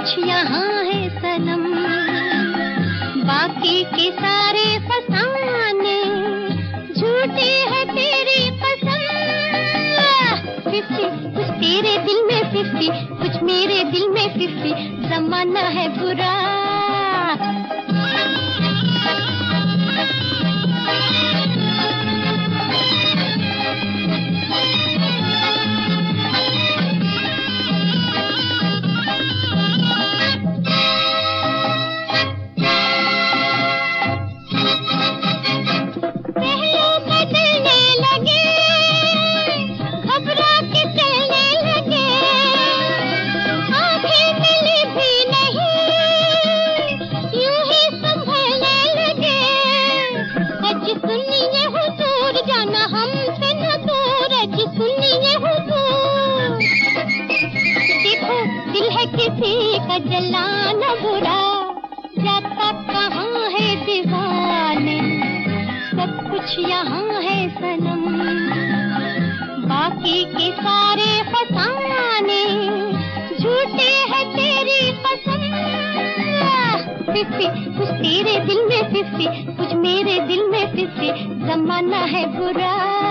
कुछ यहाँ है सनम, बाकी के सारे फसाने झूठे हैं तेरी कसम। 50 कुछ तेरे दिल में 50, कुछ मेरे दिल में 50, जमाना है बुरा। किसी का जलाना बुरा, जाता कहाँ है दीवाने, सब कुछ यहाँ है सनम, बाकी के सारे फसाने झूठे हैं तेरी कसम। 50 कुछ तेरे दिल में 50, कुछ मेरे दिल में 50, जमाना है बुरा।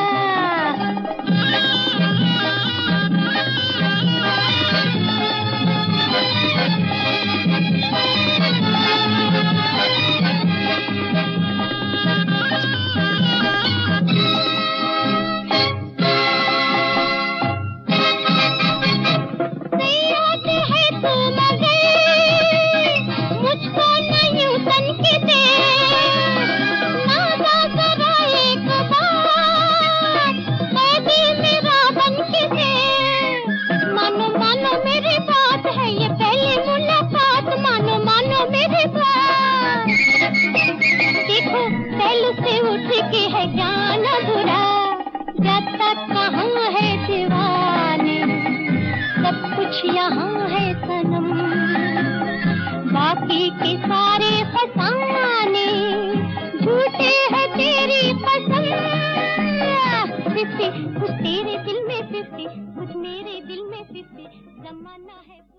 से उठ के है जाना बुरा, जाता कहाँ है दीवाने, सब कुछ यहाँ है सनम, बाकी के सारे फसाने झूठे हैं तेरी कसम। 50 कुछ तेरे दिल में 50, कुछ मेरे दिल में 50, जमाना है।